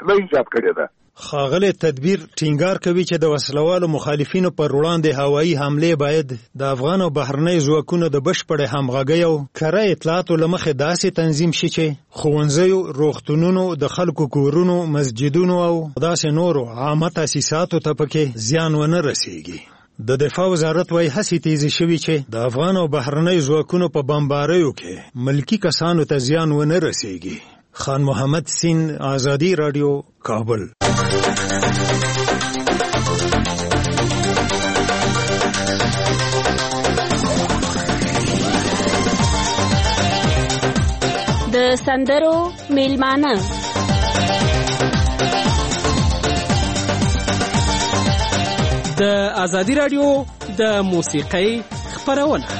بدله ایجاد کړې ده. ښاغلی تدبیر ټینګار کوي چې د وسلوالو مخالفینو پر وړاندې هوایي حملې باید د افغان او بهرنۍ ځواکونو د بشپړې همغږۍ او کره اطلاعاتو له مخې داسې تنظیم شي چې ښوونځیو، روغتونونو، د خلکو کورونو، مسجدونو او داسې نورو عامه تاسیساتو ته پکې زیان ونه رسیږي. د دفاع وزارت وايي هڅې تیزې شوي چې د افغان او بهرنۍ ځواکونو په بمباریو کې ملکي کسانو ته زیان ونه رسیږي. خان محمد سین، آزادی رادیو، کابل. د سندرو میلمانه د آزادی رادیو د موسیقۍ خپرونه.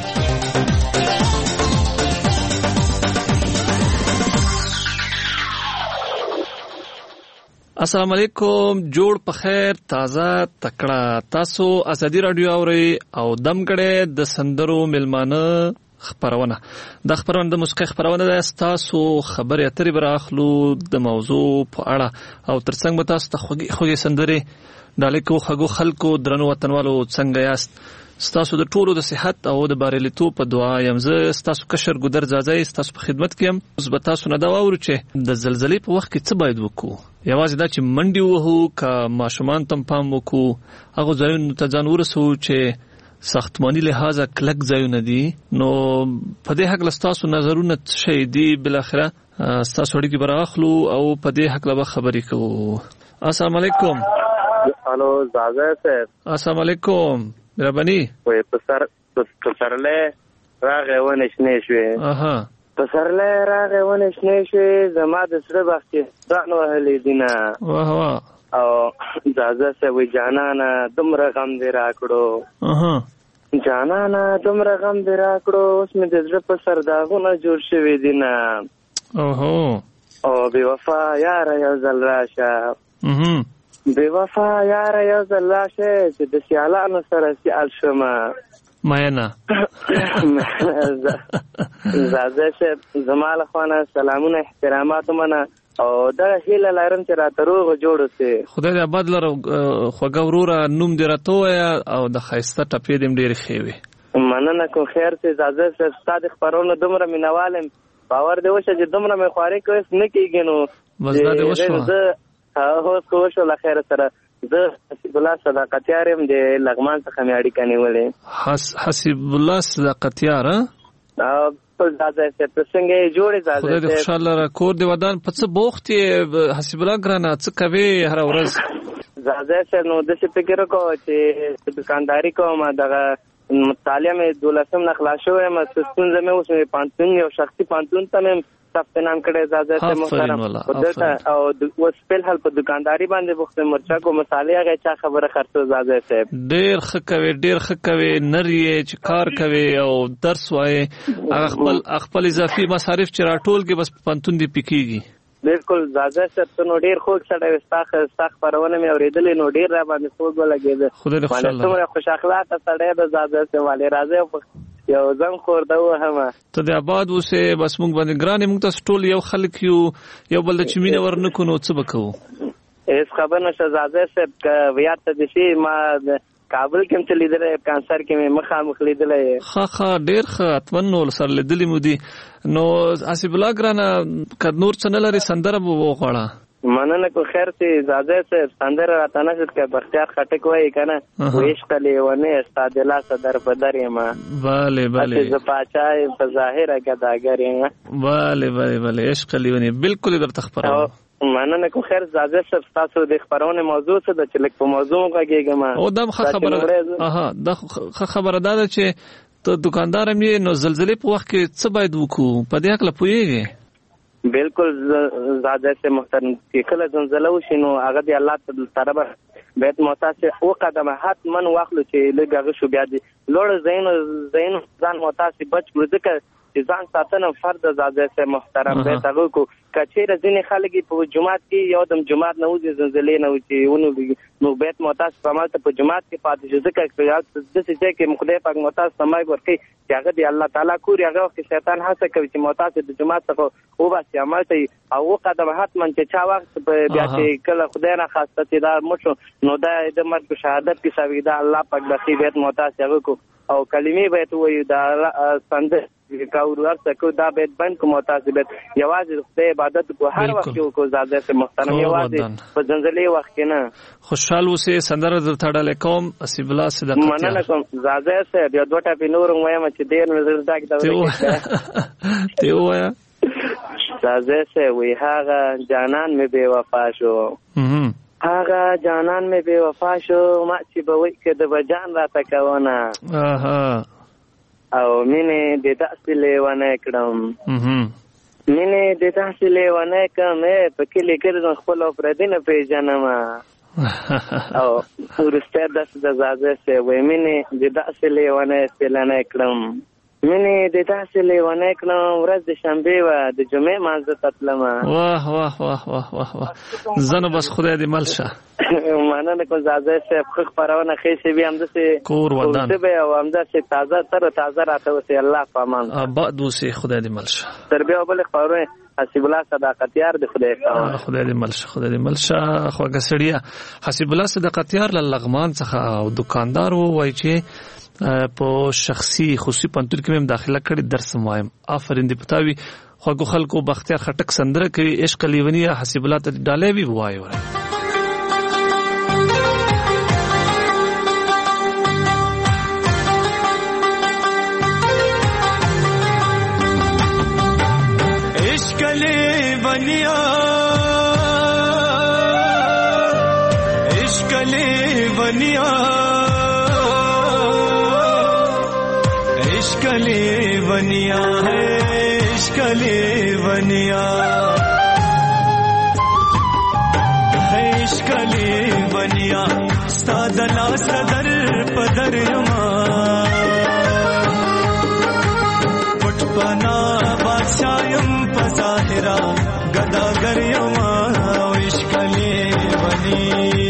السلام علیکم، جوړ په خیر، تازه تکړه. تاسو آزادی رادیو اورئ او دمګړې د سندرو میلمانه خبرونه. د خبرونه د موسیقۍ خبرونه ده. تاسو خبرې اترې براخلو د موضوع په اړه او ترڅنګ به تاسو ته خوږې سندرې ډالکو خګو خلکو درنو وطنوالو څنګه یاست؟ ستاسو د ټولو د صحت او د باریلیتوب په دعا یم. زه ستاسو کشر ګودر ځاځی ستاسو په خدمت کې یم. اوس به تاسو نه دا واورو چې د زلزلې په وخت کې څه باید وکړو. یوازې دا چې منډې ووهو که ماشومان ته پام وکړو، هغو ځایونو ته ځان ورسوو چې ساختماني لحاظه کلک ځایونه دي. نو په دې هکله ستاسو نظرونه څه شی دي؟ بالاخره ستاسو اړیکې به رااخلو او په دې هکله به خبرې کوو. السلام علیکم. الو زاځی صاحب. السلام علیکم. ربانی وای پسرله راغې ونه شنې شوې. پسرله راغې ونه شنې شوې، زما د سره بختې ځان وهلې دینه. واه واه. او زاځی صاحب وی جانانه دومره غم دې راکړو، جانانه دومره غم دې راکړو، اوس مې د زړه په سر داغونه جوړ شوي دینه. او بې وفا یاره یو ځل راشه، بې وفا یاره یو ځل راشه چې د سیالانو سره سیال شمه. مینه زاځی صاحب زما له خوا نه سلامونه، احترامات ومنه او دغه هیله لرم چې راته روغ جوړ اوسې. خدای دې آباد لره. خوږه وروره نوم دې راته ووایه او د ښایسته ټپې دې ډېرې ښې وي. مننه کوم. خیر چې زاځی صاحب ستا د خپرونو دومره مینوال یم، باور دې وشه چې دومره مې خوارې کویس نه کېږي. نو بس دا دې وشوه. اوس خو وشو له خیره سره. زه حسیب الله صداقتیار یم، د لغمان څخه مې اړیکه نیولې. حسیب الله صداقتیار. زاځی صاحب ته څنګه یې جوړې؟ زاځی خدای دې خوشحاله را کور دې ودان. په څه بوخت یې حسیب الله ګرانه؟ څه کوې هره ورځ؟ زاځی صاحب نو داسې فکر وکړو چې دکانداري کوم، دغه مطالعه مې 12 نه خلاص شوی یم، ستونزه مې اوس مې پانتون یو شخصي پانتون ته مې ثبت نام کړی. زاځی صاحب محترم او اوس په حال په دکانداري باندې بوخت مرچا کو مصالحه غي چا خبره خرڅو. زاځی صاحب ډېر ښه کوي، ډېر ښه کوي. نر یې چې کار کوي او درس وایي، هغه خپل اضافي مصارف چې راټول کې بس پانتون دی پکېږي. بالکل زاځی صاحب ته نو ډېر خوږ سړی ستا خپرونه مې اورېدلې، نو ډېر را باندې خوږ ولګېده. خدای دې خوشحاله. څومره خوش اخلاقه سړی ده زاځی صاحب. والې راځئ یو زنګ خور ده وهمه. ته د آباد اوسې، بس موږ باندې ګرانې، موږ تاسو ټول یو خلک یو، یو بل د چې مینه ورنکو نو څه به کوو؟ هېڅ خبر نشته زاځی صاحب. که یاد ته دې شي ما کابل کې هم څه لیدلی، کانسر کې مې مخامخ لیدلی. ښه ډېر ښه، اتمن نو سره لیدلي مو دي. نو حسیب الله ګرانه که نور څه نه لرې سندره به وغواړه. مننه کو. خیر چې زاځی صاحب سندره راته نشد که بختیار خټک وایي که نه، عشق لیونی ستا د لاسه در په در یم. بله بله. زه پاچا یم په ظاهره ګداګر یم. بله بله بله. عشق لیونی بالکل درته خپروم. مننه کو. خیر زاځی صاحب ستاسو د خپرونې موضوع څه ده چې لږ په موضوع وغږېږم؟ او دا ښه خبره دا ښه خبره دا ده چې ته دکاندار هم یې، نو زلزلې په وخت کې څه باید وکړو؟ په دې هکله پوهېږې؟ بالکل زاځی صاحب محترم، چې کله زلزله وشي نو هغه د الله طرفه بیت محتاج وقدمه حتما واخلو چې لږ هغه شو، بیا د لوړ ځایونو ځان محتاج بچ کړو، ځکه چې ځان ساتنه فرد زاده سه محترم به تاسو کو کچېره ځینې خلک په جمعات کې یو دم جمعات نه وځي زلزلې نه وځي ونو نو بیت معتاز پرمال ته په جمعات کې پاتې شو ځکه چې د څه کې مخدای پاک معتاز سمای ورکي چې هغه دی الله تعالی کوي هغه وخت شیطان هڅه کوي چې معتاز د جمعات څخه او بس عمل کوي او قدم حتما چې چا وخت بیا چې کله خدای نه خواسته چې دا مشو نو دا د مرګ شهادت کې سوي دا الله پاک د بیت معتاز هغه کو او کلمې به ته وي دا څنګه کاور ورته کو دا بیت بند کو معتاز بیت یوازې خدای عبادت کو هر وخت کو زاده سے محترم یوازې په زنځلې وخت کې نه خوشحال اوسې سندره درته ډالې کوم اسیب الله صدقه مننه کوم زاده سے بیا دوټه په نور وایم چې ډیر نظر تاک دا ته وایا زاده سے وی هغه جانان می بے وفا شو هغه جانان می بے وفا شو ما چې به وای کده بجان را تکونه او مینه د تاسو لیوانه کړم مینه د تاسو لیوانه کوم په کلی کې خپل افرادینه پیژنم او ورسته د زاده سه وې مینه د تاسو لیوانه استلانه کړم مینه د تاسو لیوانه کړم ورځ د شنبه و د جمعې مانځه تطلم واه واه واه واه واه واه زنه بس خدای دې ملشه مننه کو زاده سه خخ پرونه خېسه بیا هم د کور ودان او هم د تازه تر راته وسی الله پامان بعد وسی خدای دې ملشه تربیه بل خبره حسیب الله صداقتیار د خدای خدای دې ملشه خدای دې ملشه خوګه سړیا حسیب الله صداقتیار لغمان څخه او دکاندار وای چې په شخصي خصوصي پنځور کې هم داخله کړي درس وایم آفرین دې پتاوي خوګو خلکو بختیار خټک سندره کوي عشق لیونی حسیب الله ته ډالې وی وای लेवनिया है इश्क लेवनिया है इश्क लेवनिया सादला सदर पदर यमा पुटपना बादशायम पजाहिरा गदागर यमा इश्क लेवनिया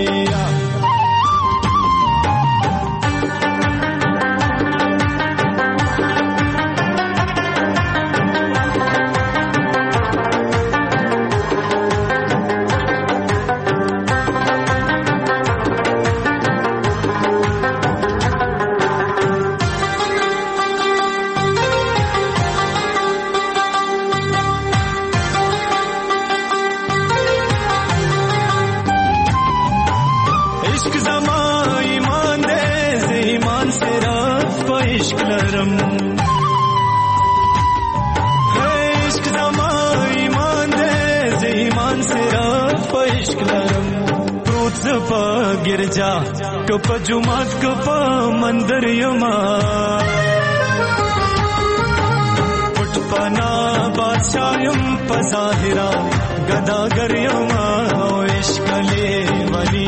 गिरजा कप जुमात कप मंदिर यमा पुटपना बादशायम पजाहिरा गदागर यमा इश्क लेवनी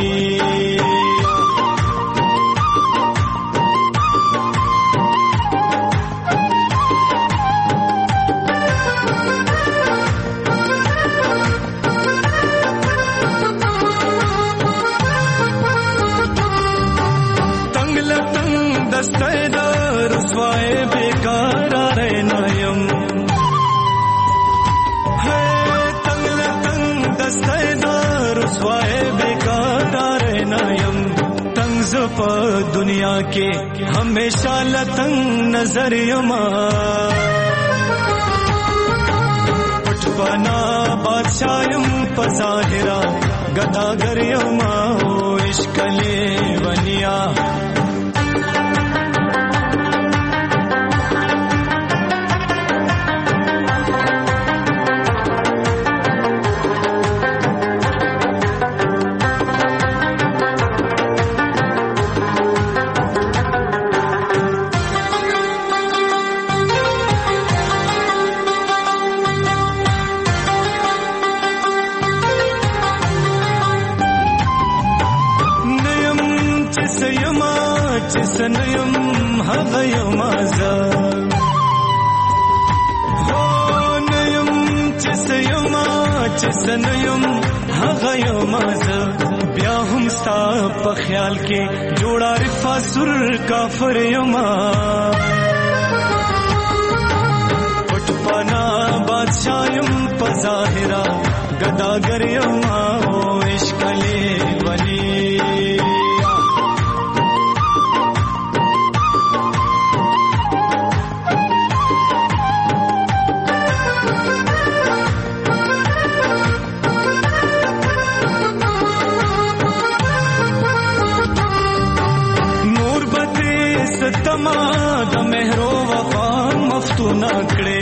दुनिया के हमेशा लतंग नजर यमा पुटपना बादशायम पजाहिरा गदागर यमा इश्क लेवनिया چې سنیم هغه یم زه بیا هم ستا په خیال کې جوړ عارف سر کافر یم پټ پنا بادشاہ یم په ظاهرا گداگر یم او عشق له ولی تما د مهرو وفا مفتون کړي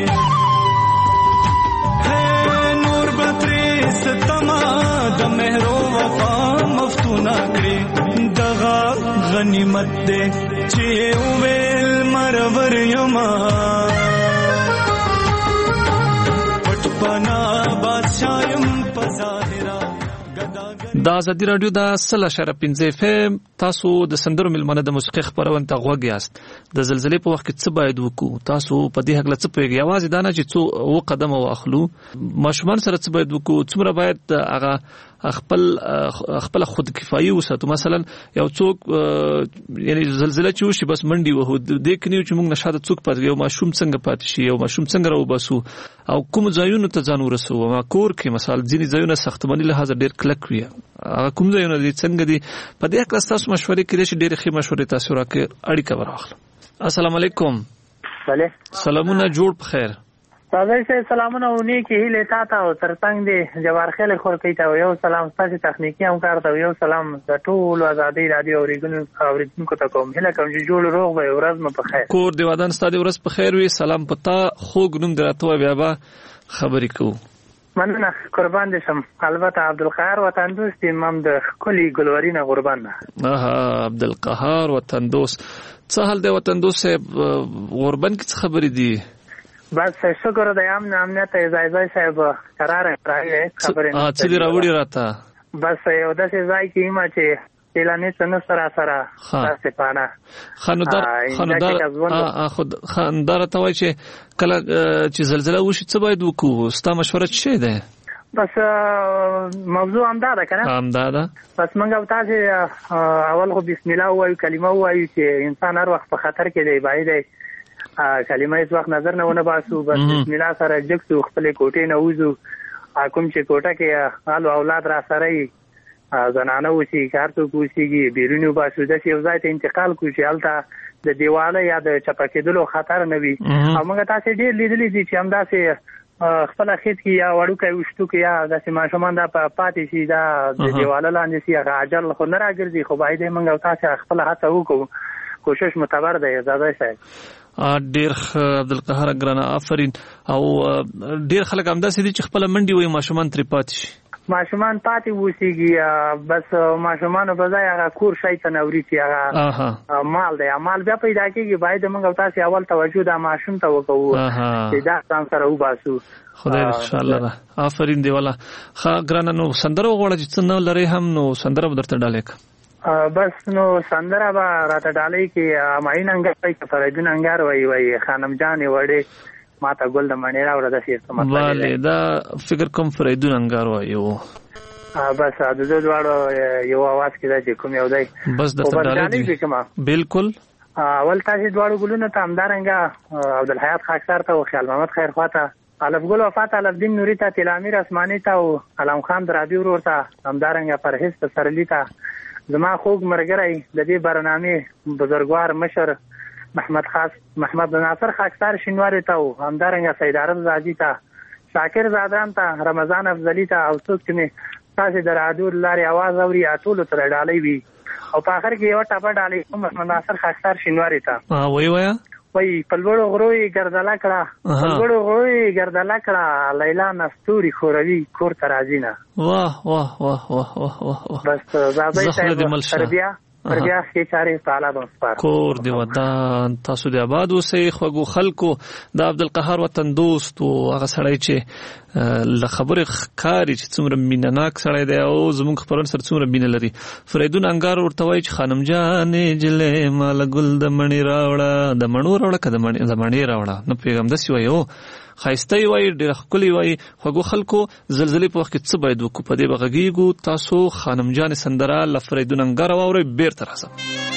ہے نور بتري ستما د مهرو وفا مفتون کړي دغه غنیمت دې چې ویل مرور یما پټ پنا بادشاہ يم پزاهرا دا ازادي رادیو دا 100.15 FM تاسو د سندرو ملمنه د موسیقي خبرونه ته غوږ یاست د زلزلې په وخت کې څه باید وکړو تاسو په دې هکله څه پوهیږئ یوازې دا نه چې څو قدم واخلو ماشومان سره څه باید وکړو څومره باید هغه خپل خود کفایي وساتو مثلا یو څوک یعنی زلزلہ چې وشي بس منډي وهو د کنيو چې موږ نشاده څوک پاتې یو ماشوم څنګه پاتې شي یو ماشوم څنګه راو باسو او کوم ځایونو ته ځان ورسو ما کور کې مثلا ځینې ځایونه ساختماني لحاظ ډېر کلک وي کوم ځایونه دي څنګه دي په دې کې تاسو مشورې کړئ چې ډېر ښه مشورې تاسو راکړئ اړیکه ورغله السلام علیکم سلامونه جوړ بخیر تاسو ته سلامونه ونی کې هله تا ته او ترڅنګ دي جوار خل خور کوي ته یو سلام تاسو تخنیکی هم کارته یو سلام د ټول ازادي رادیو اوریدونکو ته کوم هله کوم چې جوړ روغ به ورځ مو په خیر کور دی ودان ستاسو ورځ په خیر وي سلام پتا خوګ نوم درته بیا به خبرې کوو مننه قربان دي شم البته عبدالقهار وطن دوست امام د کلی ګلورینه قربان عبدالقهار وطن دوست څه حال دی وطن دوست غربن کې څه خبرې دي بس شکر د امنیت ځای صاحب قرار راغی خبرې څه دی راوړي راته بس یو داسې ځای کې ما چې اعلانې څنګه سره تاسو پانا خاندار ته وای چې کله چې زلزلہ وشي څه باید وکړو ستا مشوره څه ده بس موضوع همدا ده کنه همدا ده بس موږ تاسو اول خو بسم الله وایو کلمه وایو چې انسان هر وخت په خطر کې دی باید کلمه هیڅ وخت نظر نه ونه باسو بس بسم الله سره جګسو خپل کوټې نه وځو کوم چې کوټه کې حال اولاد را سره زنانه وسی کار ته کوشيږي بیرونی باسو د یو ځای ته انتقال کوشي الته د دیواله یا د چپکېدلو خطر نه وي او موږ تاسو ډېر لیدلې دي چې همداسې خپل خېت کې یا وړو کې وشتو کې یا داسې ماشومان دا پاتې شي دا د دیواله لاندې سي راجل خو نه راګرځي خو باید موږ تاسو خپل هڅه وکړو کوشش متبر دی زاده صاحب ډیر عبدالقهار ګرانه آفرین او ډیر خلک همداسې دي چې خپل منډي وي ماشومان ترې پاتې شي ماشومان پاتې وسیږي بس ماشومان په ځای هغه کور شي ته نوري چې هغه مال دی مال بیا پیدا کیږي باید موږ تاسو اول توجه د ماشوم ته وکړو چې دا څنګه سره وباسو خدای ان شاء الله آفرین دی والا ښه ګرانه نو سندره وغواړه چې څنګه لري هم نو سندره بدرته ډالېک بس نو سندره به راته ډالې کې ماین انګار کې فریدون انګار وای خانم جان وړې ماته ګل د مڼې راوړه د سیستم والے دا فکر کوم فریدون انګار وایو بس د دوړو یو आवाज کې دا چې کوم یو دی بس د ډالې بالکل اول تاسو دوړو ګلونه ته همدارنګه عبدالحیات خاکسار ته او خیال محمد خیر خواته الف ګل وفات الف دین نوری ته تلامیر اسماني ته او علم خان درادی ورته همدارنګه پرهیز ته سرلی ته زما خوږ مرګري د دې برنامه بزرګوار مشر محمد ناصر خاکسار شینواری ته همدارنګه سید عرب زادی ته شاکر زادان ته رمضان افضلی ته او څوک چې تاسو د رادیو لارې आवाज اوري ټول تر ډالۍ وي او په اخر کې یو ټاپه ډالۍ محمد ناصر خاکسار شینواری ته وای پلوړو غروي ګرځاله کړه لیلا نستوري خوروي کور ترازینا واه واه واه واه واه بس زابې تربیه کې چاري تعالی بسپار کور دی ودان تاسو دی آباد اوسئ خوګو خلکو د عبدالقهار وطن دوست او هغه سړی چې له خبره ښکاری چې څومره مینناک سړی دی او زموږ خبرون سره څومره مینه لري فریدون انګار ورته وایي چې خانم جانې جلې مال ګل د مڼې راوړه د مڼو راوړه که د مڼې راوړه نه پیغام داسې وایي خایسته وي ډېر ښکلي وي خوږو خلکو زلزلې په وخت کې څه باید وکړو په دې به غږیږو تاسو خانم جان سندره له فریدون انګار واورئ بیرته راځم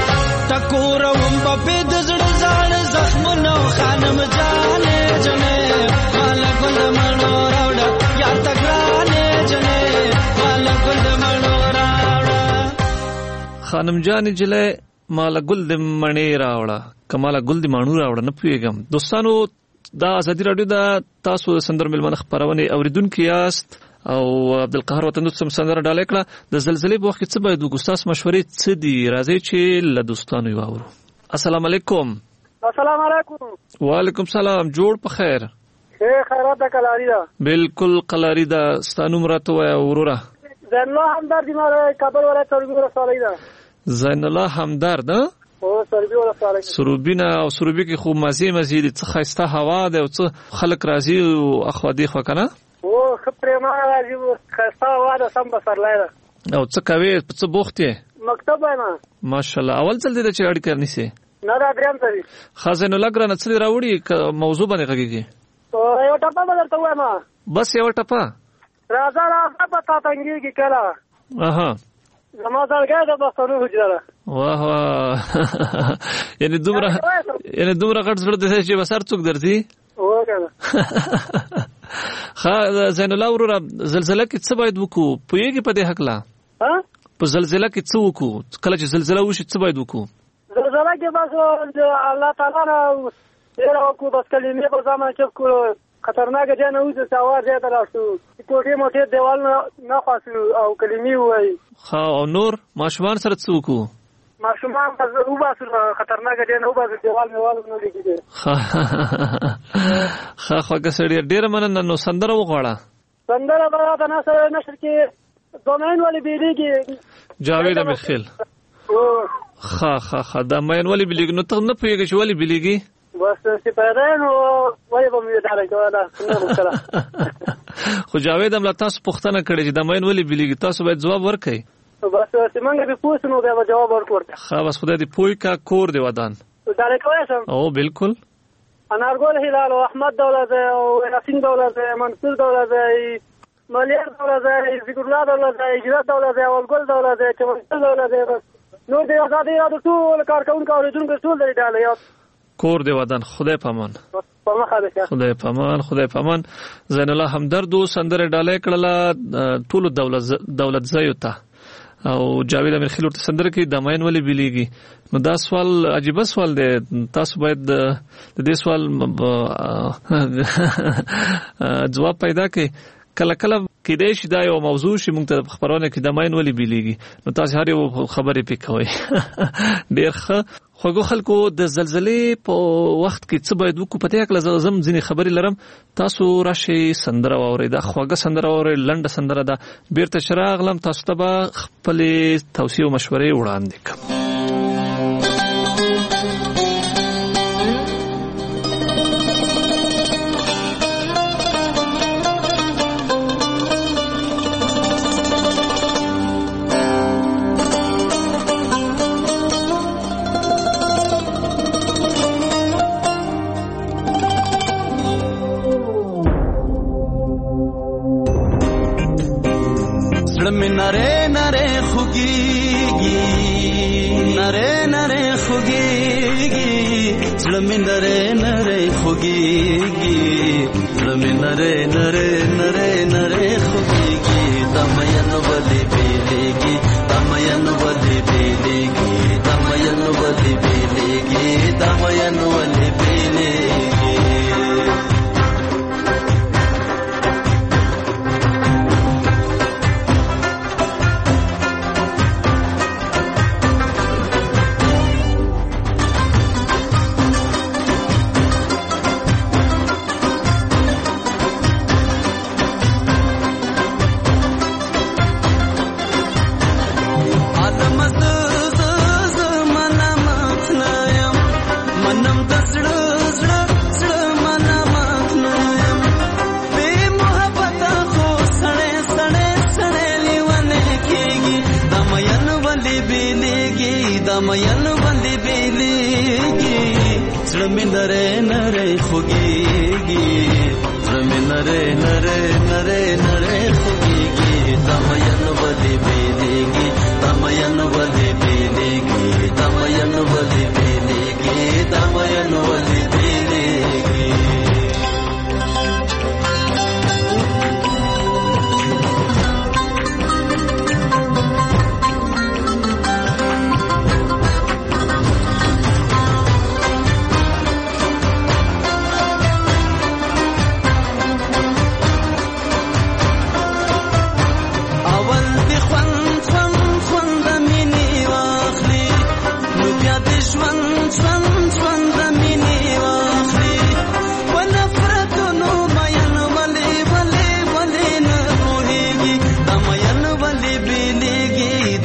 ټکور وم په دې زړه زړه زخمونو خانم جانې جنې خانم جان جله مالا ګل د مڼې راوړه کمالا ګل د مانو راوړه نه پیګم دوستانو دا ازادي رادیو دا تاسو سندر ملمن خبرونه اوریدونکو یاست او عبدالقهار وطن دوستم سندره ډالې کړه د زلزلې په وخت کې څه باید وګستاس مشورې څه دي راځي چې له دوستانو یې واورو. السلام علیکم. السلام علیکم. وعلیکم سلام. جوړ په خیر. خیرات ده کلاری ده. بالکل کلاری ده. ستانو مرته وای وروره. زین الله همدرد ما کابل ولایت سروبی ولسوالۍ ده. زین الله همدرد او سروبی ولسوالۍ. سروبینا او سروبی کې خوب مزه دي څه خسته هوا ده او څه خلک راځي او اخوادي خو کنه. او خپرما راځي خسته هوا ده سم بسرلای ده. او څه کوي څه بوخت یې؟ مکتب وایم. ماشاءالله. اول ځل دې چې اړیکه نيسي. نه دا دریم ځل. خزانه لګرانه څه راوړي موضوع باندې غږیږي. یو ټپه بدلته وایم. بس یو ټپه. راځه پتا تنګيږي کله. اها. زما ځلګه د بسونو حجره. واه واه. یعنی دومره غټ زړه د چې بسر څوک درځي. وګوره. زین الله ورور زلزلہ کې څه باید وکړو پوهیږي په دې حق لا؟ ها؟ په زلزلہ کې څه وکړو کله چې زلزلہ وشي څه باید وکړو؟ زلزلہ کې بس الله تعالی نه ډیر وکړو بس کلمې په ځما چې کړو خطرناک دی نه وځي سوار دی تراشو کوټه موټه دیوال نه خاصو او کلمې وای. ها او نور ماشومان سره څه وکړو؟ ماشومان په وباسو خطرناک دی نه وباسو دیوال نه لګیږي. خواږه سړی ډیر مننه. نو سندره وغواړه. سندره برابر نه سره نشر کې دومین ولی بیلیږي جاوید امخیل. دا مین ولی بیلیږي نو ته نه پوهیږي چې ولی بیلیږي؟ بس چې پیدا نو وای به مې داري کوله. خو جاوید هم لا تاسو پوښتنه کړې چې د مین ولی بیلیږي تاسو باید جواب ورکړئ. بس چې مونږ به پوښتنه بیا جواب ورکړو. بس خدای دې پوي کا کور دی ودان. داري کوی سم. او بالکل. انارګل هلال او احمد دولت او یاسین دولت منصور دولت مليار دولت ذکر الله دولت اجازه دولت او ګل دولت چمن دولت نو دې آزادي یاد ټول کارکونکو اوریدونکو ټول لري ډاله یاد کور دی ودان. خدای پامان. خدای پامان. زین الله همدرد سندره ډاله کړه ټول دولت زایو ته او جاوید امخیل ورته سندره کې د ماین ولی بیلیږي. نو دا سوال عجیب سوال دی. تاسو باید د دې سوال جواب پیدا کړئ. کله کې دې شي دا یو موضوع شي موږ ته خبرونه کې د ماین ولی بیلیږي نو تاسو هر یو خبرې پکوي. ډېر خوږو خلکو د زلزلې په وخت کې څه باید وکړو پته کله زم ځینې خبرې لرم. تاسو راشي سندره واورئ. دا خوږه سندره واورئ لنډه سندره ده. بیرته چراغ لم تاسو ته به خپل توصیه او مشورې وړاندې کوم.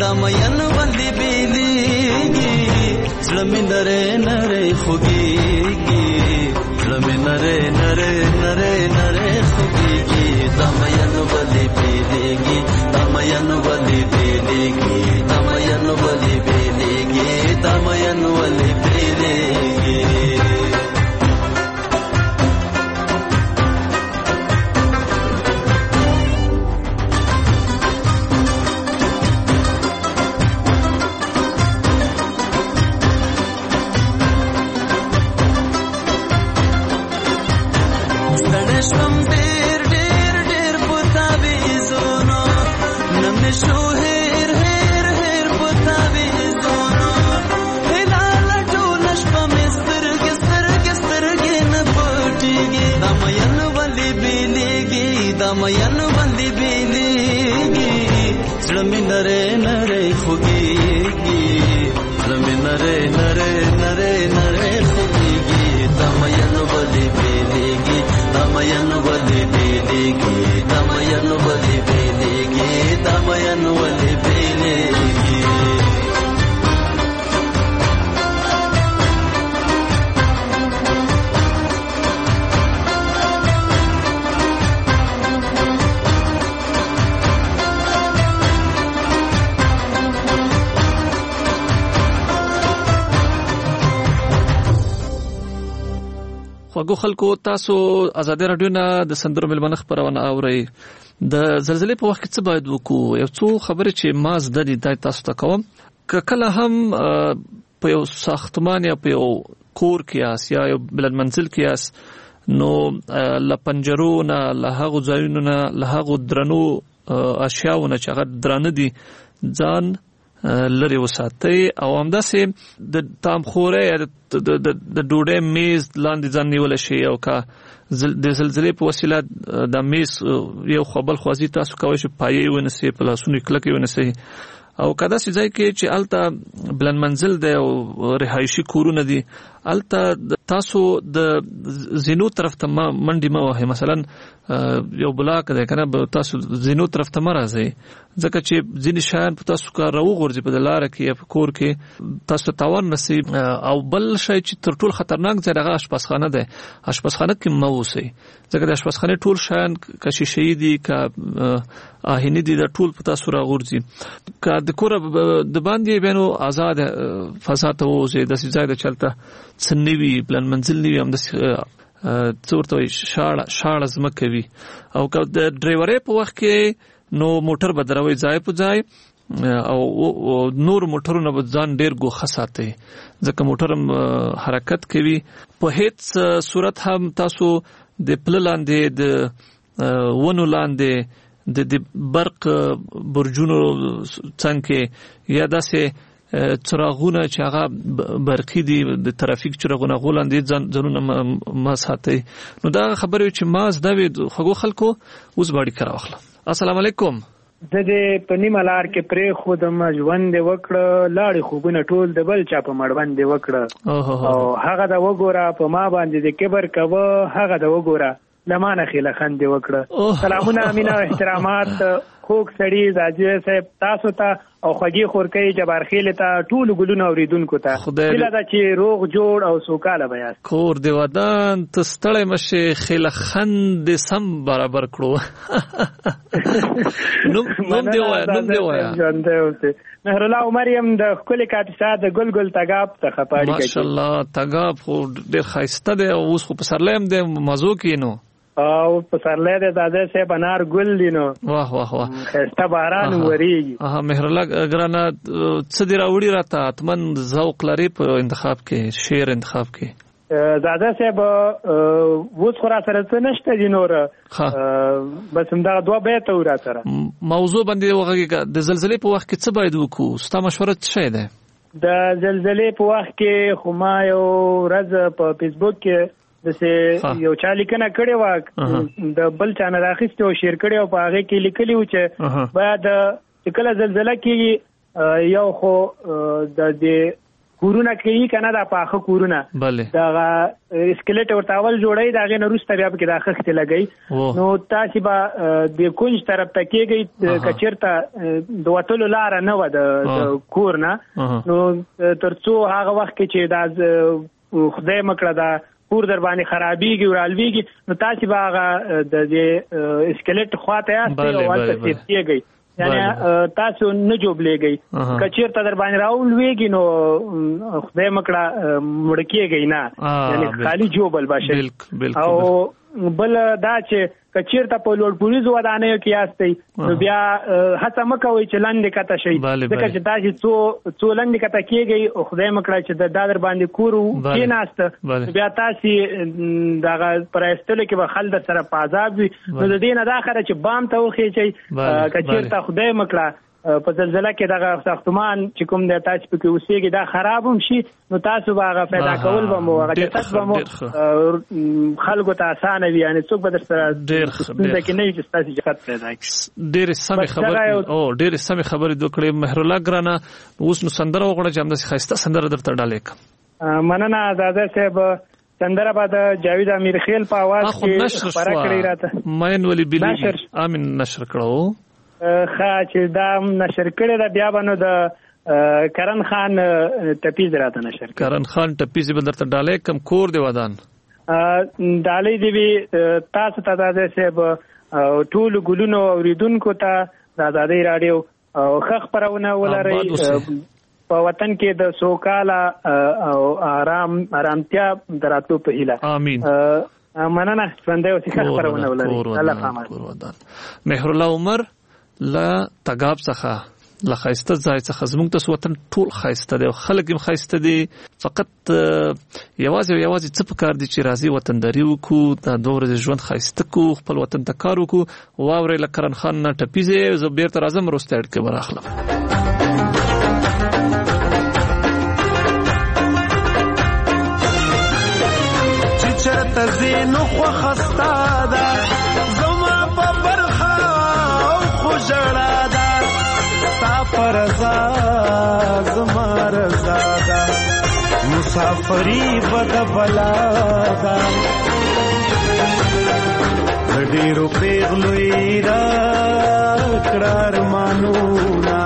دمین ولی بیلیگی زلمی نره نره خوگیگی زلمی نره نره نره نره خوگیگی دمین ولی بیلیگی دمین ولی بیلیگی دمین ولی بیلیگی دمین ولی بیلیگی دمین ولی بیلیگی زلمی نره نره خوگیگی زلمی نره نره نره نره خوگیگی دمین ولی بیلیگی دمین ولی بیلیگی دمین ولی بیلیگی دمین ولی بیلیگی خواږو خلکو تاسو آزادي رادیو نه د سندرو ملمنه خبرونه اورئ د زلزلې په وخت کې څه باید وکړو یو څو خبرې چې ما زده دي تاسو ته کوم کله هم په یو ساختمان یا په یو کور کې یا یو بلند منزل کې نو لپنجرو نه له هغو ځایونو نه له هغو درنو اشیاءونه چې هغه درانه دي ځان لري وساتي او همداسې د تامخورې د ډوډۍ میز لاندې ځان نیول شي او کا د زلزلې په وسیله د میز یو خپل خوازي تاسو کوی شي پایې ونسي په لاسونو کلکې ونسي او کدا سي ځای کې چې الته بلند منزل دی او رهایشي کورونه دي الته تاسو د زینو طرف ته منډي ما وه مثلا یو بلاک دی کنه تاسو زینو طرف ته مرزي ځکه چې ځینې شیان په تاسو کار راو غورځي په لار کې یا په کور کې تاسو تاوان نصیب او بل شی چې تر ټول خطرناک ځای هغه اشپزخانه ده اشپزخانه کې مو اوسئ ځکه د اشپزخانه ټول شیان کشي شي دي کا آهنی دي د ټول په تاسو را غورځي کا د کور د باندې بینو آزاد فضا ته وځي د ځای د چلته سنوي بلند منزل نیوي هم د څورته شاړه زمکوي او که د ډرایورې په وخت کې نو موټر بدروي ځای په ځای او نور موټرونه به ځان ډیر ګوښه ساتي ځکه موټر حرکت کوي په هیڅ صورت هم تاسو د پللاندې د ونو لاندې د برق برجونو څنګه یا داسې چراغونه چې هغه برقي دي د ترافیک چراغونه غولاندې ځانونه ما ساتي نو دا خبره چې ما زده وي خو خلکو اوس باندې کار واخله السلام علیکم زه د پنیمه لار کې پرې خودم ژوند وکړه لاړې خوبونه ټول د بل چا په مړوند وکړه او هغه د وګوره په ما باندې د کبر کوه هغه د وګوره لمانه خیله خند وکړه سلامونه امینه احترامات خوږ سړي زاجي صاحب تاسو ته او خوږی خورکۍ جبار خیل ته ټول ګلونه اوریدونکو ته خیله دا چې روغ جوړ او سوکاله بیاست کور دی ودان ته ستړی مشه خیله خند سم برابر کړو نوم دی وایا مهر الله مریم د خپل کاتشا د ګل تګاب ته خپاړي کوي ماشاءالله تګاب خو ډیر خاصه دی او اوس خو په سرلیم دی مزو کینو او په سرلې د داده سه بنار ګل دینو واه واه واه خسته باران وریږي مهر الله ګرانه څه دی راوړي راته اتمن ذوق لري په انتخاب کې شعر انتخاب کې داده سه به وڅ خورا سره څه نشته دینور بس همدا دوه بیت ورا سره موضوع باندې وغږی د زلزلې په وخت کې څه باید وکړو ستا مشوره څه ده د زلزلې په وخت کې خو ما یو ورځ په فیسبوک کې دسه یو چا لیکنه کړې و د بل چا نه راخسته او شیر کړې او په هغه کې لیکلی و چې باید کله زلزلہ کې یو خو د کورونه کوي کنه دا پاخه کورونه دا اسکلیټ ورته اول جوړي دا غي نورسته بیا په کې دا خخته لګي نو تاسو به د کونج طرف ته کېږي کچرته د وټلو لار نه و د کورنا نو ترڅو هغه وخت کې چې دا خدای مکړه دا کور در باندې خرابېږي او رالويږي نو تاسو به هغه د اسکلیټ خواته یاستئ او ولته کېږي یعنی تاسو نه جوړلېږي کچیر ته در باندې راول ویږي نو خدای مکړه مړ کېږي نه یعنی خالی جوړبل باشه او بل دا چې کچیر ته په لوړ پولیس ودانې کې یاستئ نو بیا هڅه مکوئ چې لاندې کته شي ځکه چې تاسو څو لاندې کته کېږي او خدای مکړه چې د دادر باندې کورو کېناسته بیا تاسو دغه پرایستلو کې به خلک سره پازاب وي نو د دې نه دا خره چې بام ته وخېږي کچیر ته خدای مکړه په زلزلہ کې دغه ساختمان چې کوم د تاسو په کې اوسېږي دا خراب هم شي نو تاسو به هغه پیدا کول به مو هغه تاسو به مو خلکو ته اسانه وي یعنی څوک به در سره ډېر کې نه چې تاسو جهت پیدا کړي ډېر سمې خبرې دوکړې مهر الله ګرانه اوس نو سندره وغواړه چې همداسې ښایسته سندره درته ډالې کړم مننه دادا صاحب سندره به د جاوید امیر خیل په आवाज کې خبره کړې راته ماین ولی بلی امین نشر کړو چې دا نشر کړی دا بیا باندې د کرن خان ټپیز راته نشر کرن خان ټپیز به درته ډالې کم کور دی ودان ډالې دی وی تاسو ته د صاحب ټول ګلونو اوریدونکو ته د آزادۍ رادیو خخ پرونه ولري په وطن کې د سوکاله او آرامتیا دراتو په هیله امين مننه څنګه اوسې خخ پرونه ولري الله پامه مهر الله عمر لا تګاب څخه لا خایسته ځای څخه زموږ ته وطن ټول خایسته دی خلک هم خایسته دي فقط یوازې څه پکار دي چې راځي وطنداري وکړو دا دوه ورځې ژوند خایسته کو خپل وطن ته کار وکړو واورې لکرن خان نه ټپیزه زه بیرته راځم روسته اډ کې براخلم چې چرته زینو خو خستا ده جڑا دا ستا پر رضا زما رضا دا مسافری بد بلا دا ډېرو پیغلوی را کړه ارمانونا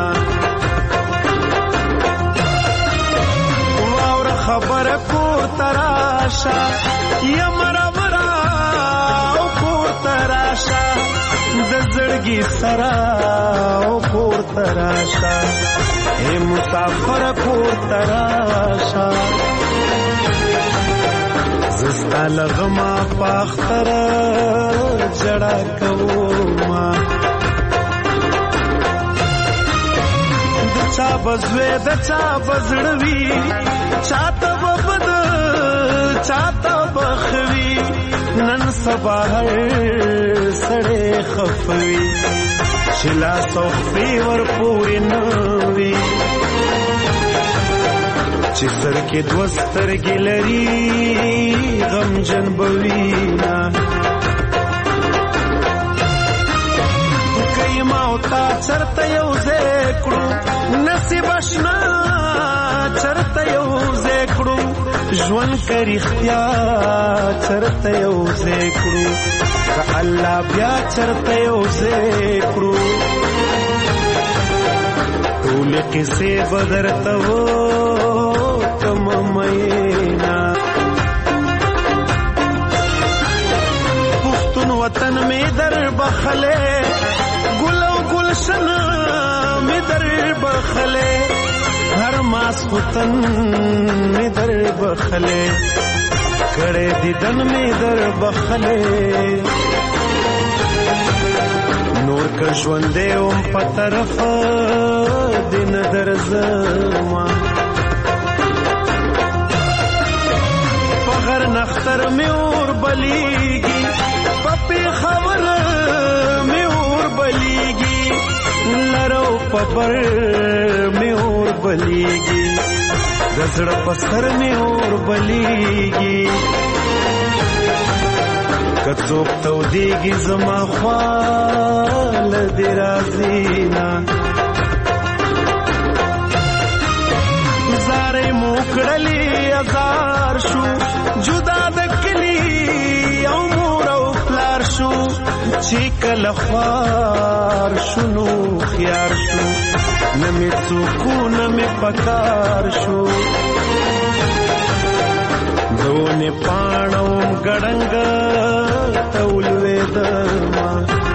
واوره خبره کور تراشه یمرا ورا کور تراشه د زړګي سرا او کور تراشا اے مسافر کور تراشا زستا لغما پاختر جڑا کوما د چا بزوی د چا بزړوي چاته وبد چاته بخوي نن سبا سړې خفوي چلا صوفي ور پورې نوي چې سر کې دوسترګې لري غم جن بوینا کایما او تا چرته یو ذکرو نصیب آشنا چرته یو ذکرو ژوند کری اختیا چرته یو ذکرو که الله بیا چرته یو ذکرو ټول کیسې بدرته و کم مینا پښتون وطن می در بخله ګل او گلشن می در بخله هر ماس وطن می در بخله کړه دیدن می در بخله نور که ژوندې اوم په طرف دین درځما فخر نختر می اور بلیږي پپی خبر می اور بلیږي لرو پبر می اور بلیږي گزړه پسر می اور بلیږي کڅوک تو دیږي زما خپل دی رازینا زارې مو کړلې ازار شو جدا د کلی او مور او پلار شو چې کله خوار شنو خيار شو نمې څوکو نمې پکار شو دونه پانو ګړنګ تولوي دما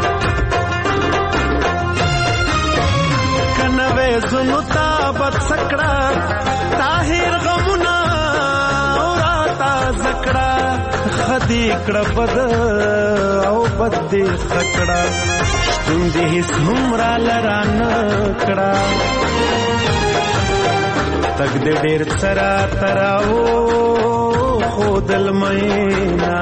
کنوې زنو تابت سکړه طاهر غمنا اوراتا زکړه خدي کړه بد او بد دې سکړه تم دې سمرا لران کړه تک دې ډېر سرا تراو خودل مینا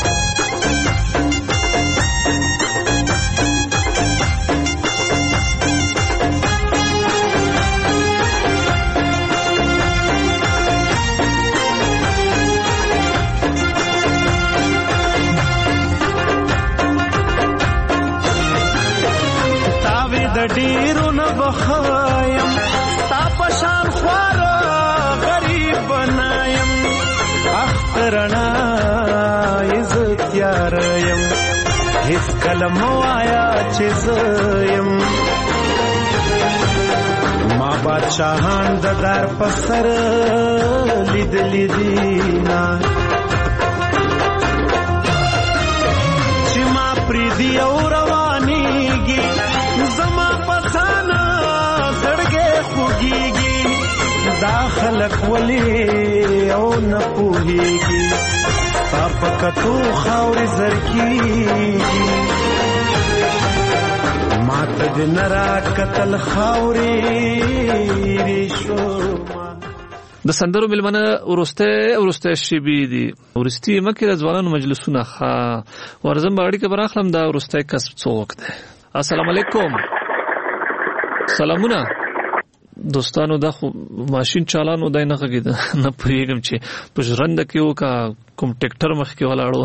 تاوی د ډیرو نه بخایم تا پشان خوار غریب بنایم اخترنا عزت یاریم هیڅ کلم وایا چې زیم ما بادشاہان د دار په سر لیدلی دینا چې ما پریدي او روانيږي زما پسانا زړګې خوږيږي دا خلق ولی او نه پوهیږي پاپکتو خاورې زرکیږي ماته د نرا قتل خاورې ریشو د سندرو ملمنه ورسته شیبي دي ورستي مکه د ځوانانو مجلسونه ښه ورزم باړي کې براخلم دا ورسته کسب څوک ده. السلام علیکم. سلامونه دوستانو. دا خو ماشين چالانو دای نه غږید نه پوهیږم چې په ژرنده کې وکا کوم ټریکټر مخ کې ولاړو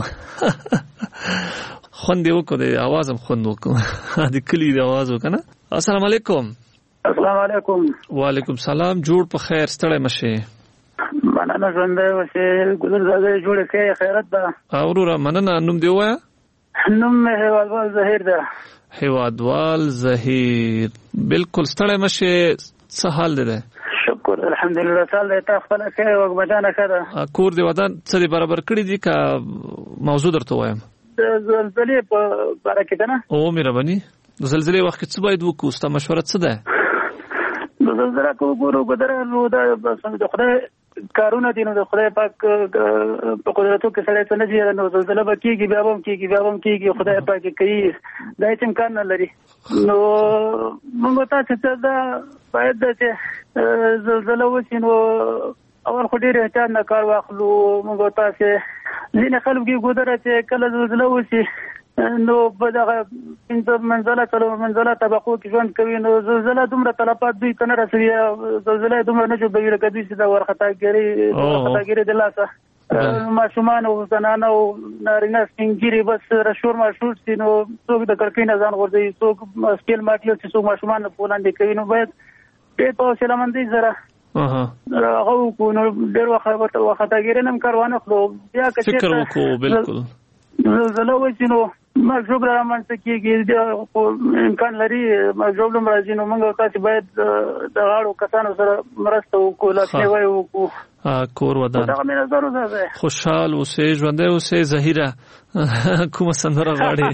خوند یو کو د आवाज هم خوند وکړه د کلی د आवाज وکنه. السلام علیکم. السلام علیکم. وعلیکم سلام. جوړ په خیر ستړی مشه. مننه ژوندې وسه ګذر زده جوړ کې خیرت ده. اورورا مننه. نوم دی وایا؟ نوم مې هیوادوال زهیر ده. هیوادوال زهیر. بالکل ستړی مشه. څه حال ده؟ شکر الحمدلله. تعالی ته خپل کې وګمدانه کړه. کور دی ودان څه دی برابر کړی دي کا موضوع درته وایم. زلزلې په باره کې ده نه؟ او مهرباني. زلزلې وخت څه باید وکړو؟ ستا مشوره څه ده؟ زلزلہ کو ګورو ګدره نو دا د خدای کارونه دي نو د خدای پاک په قدرتو کې سره څه نه دي نو زلزلہ به کېږي بیا هم کېږي خدای پاک کوي دا هیڅ امکان نه لري. نو موږ تاسو ته دا باید چې زلزلہ وشي نو اول خو ډېر احتیاط نه کار واخلو. موږ تاسو ځینې خلک ګدره چې کله زلزلہ وشي نو په دغه منزله طبقو کې ژوند کوي نو زلزلہ دومره تلفات دوی ته نه رسوي. زلزلہ دومره نه جوړوي لکه دوی چې د ورختاګیري د لاسه ماشومان او زنانه او نارینه سپین ږیري بس رشور ماشور سي نو څوک د کړکۍ نه ځان غورځوي څوک سکیل ماټي چې څوک ماشومان نه پولاندې کوي نو باید ډېر په حوصله مندۍ سره هغه وکړو نو ډېر ورختاګیري نه کار وانه خلو بیا که فکر وکړو. بالکل زلزلہ وشي نو مجبور رامنځته کېږي امکان لري مجبور راځي نو موږ تاسو باید د غاړو کسانو سره مرسته وکړو لاسنیوی وکړو. کور ودان خوشحال اوسې ژوندی اوسې. زهیره کومه سندره غواړې؟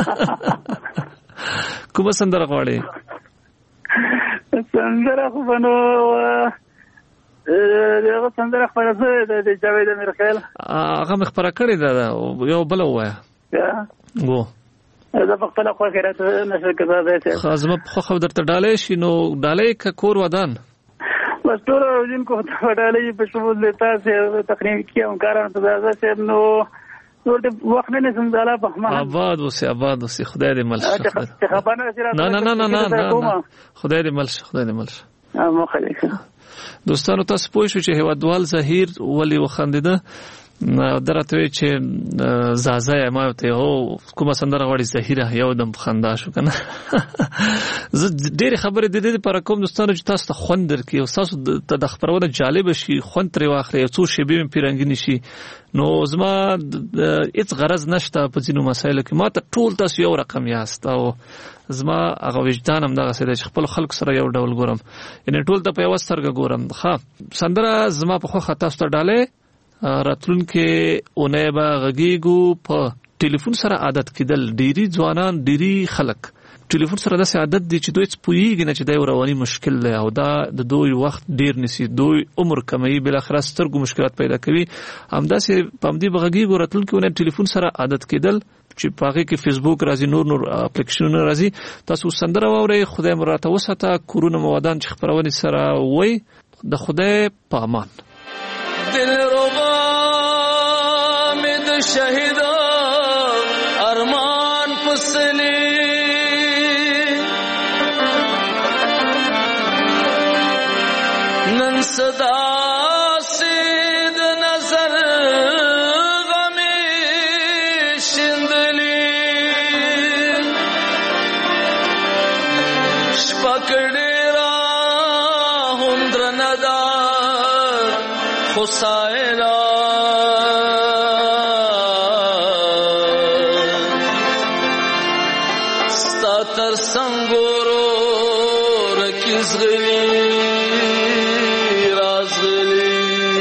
سندره خو بنو دغه سندره خبره زه د جاوید امیرخیل هغه مخبره کړې ده یو بل وایه وو دا په خپل خو خیرات نشه کړه ده خازم په خو درته ډالې شي نو ډالې ک کور ودان بس ټول ورځین کو ته ډالې په شمول لتا سه تقریبا کیوم کاران ته دا سه نو ورته وخت نه سم داله په ما آباد وسه خدای دې مل شه. نه خدای دې مل شه. مخالفه دوستانو تاسو پوه شو چې هیوادوال زهیر ولی وخندیده درته چې زازه ما ته هو کومه سندره غوړي زهیره یو دم خندا شو کنه. زه ډېر خبرې د دې پر کوم دوستانو چې تاسو ته خوند درکې او تاسو ته د خبرونه جالب شي خوند ترې واخلي څو شی به پیرنګ نشي. نو زما هیڅ غرض نشته په ځینو مسایلو کې ما ته ټول تاسو یو رقم یاست او زما هغه وجدان هم دغه سره خپل خلک سره یو ډول ګورم یعنی ټول ته په یو سترګه ګورم. ښه سندره زما په خو تاسو ته ډاله راتلونکې اونۍ به غږیږو په ټلیفون سره عادت کېدل. ډېری ځوانان ډېری خلک ټلیفون سره داسې عادت دي چې دوی پوهیږي نه چې دا یو رواني مشکل دی او دا د دوی وخت ډېر نیسي دوی عمر کموي بالاخره سترګو مشکلات پیدا کوي. همداسې په همدې به غږیږو راتلونکې اونۍ ټلیفون سره عادت کېدل چې په هغې کې فیسبوک راځي نور اپلیکیشنونه راځي. تاسو سندره واورئ خدای مو راته وساته کورونه مو ودان چې خپرونې سره وایي د خدای په امان. دلربا میں د شہیدا ارمان پسلی نن صدا سید نظر غمی شندلی شپکڑی را ہندر ندا خسائرا ستا تر سنگورو رکیز غلی راز غلی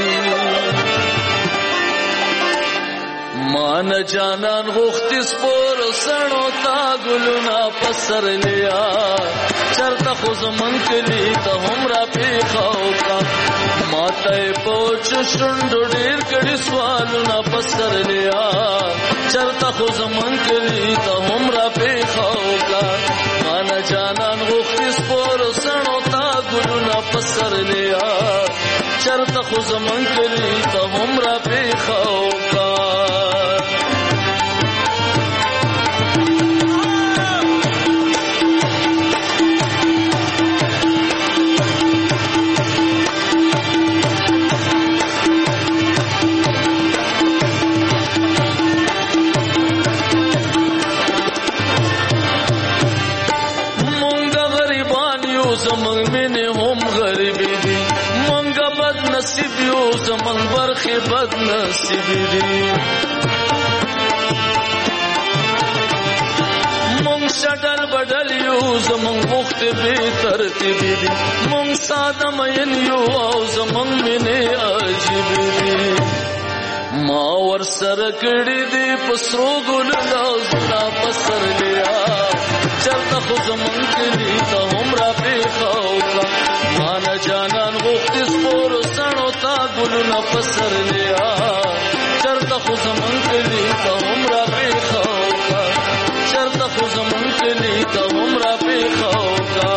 مان جانان غختی سپور سنو تا گلونا پسر لیا چرتا خوز من کلی تا همرا پیخاو کا ماتا پوچ شنڈو ډیر کڑی سوالونا پسر لیا چرتا خوز من کلی تا همرا پیخاو کا مانا جانان غختی سپور سنو تا گلونا پسر لیا چرتا خوز من کلی تا همرا پیخاو کا زمن من هم غریبی دی منگا بد نصیبیو زمن برخی بد نصیبی دی منگ شدل بدلیو زمن وقت بی ترتیبی دی منگ ساده مینیو او زمن من عجیبی دی ما ور سر کړی دی پسرو ګل لازنا پسر لیا چرته خو زمون کلی ته همرا پیخاو کا مان جانان غوخت سپور سنو تا ګلنا پسر لیا چرته خو زمون کلی ته همرا پیخاو کا چرته خو زمون کلی ته همرا پیخاو کا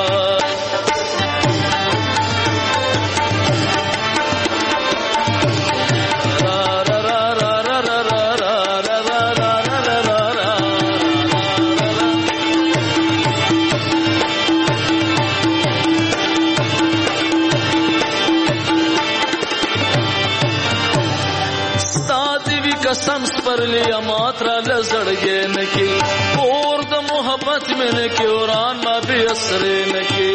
قسم پر لیا ماترا لزڑگے نکی اور دا محبت میں نکی اوران ما بھی اسرے نکی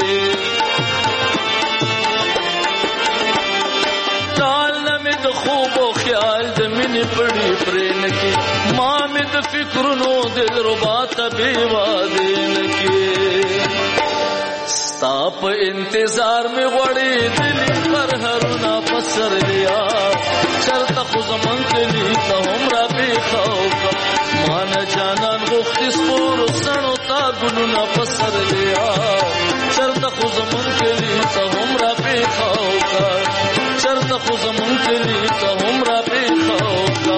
ٹال نمی دا خوب و خیال دا منی پڑی پرے نکی ماں میں دا فکرنو دل ربات بھی وادے نکی ستاپ انتظار میں غڑی دلی پر ہرنا پسر لیا چرتا خوز من کلی تا همرا پیخاو کا مان جانان غختی سپور سنو تا گلونا پسر لیا چرتا خوز من کلی تا همرا پیخاو کا چرتا خوز من کلی تا همرا پیخاو کا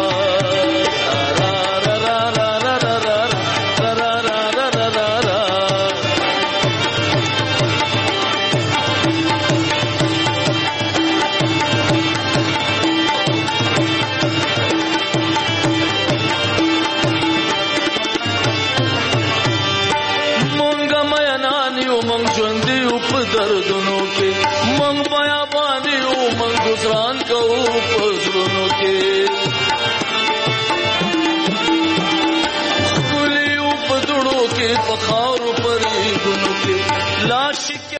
دردنوں کے منگ بیابانی ہوں منگ گزران کو پزرنوں کے په خاورو پرېږونو کې لاش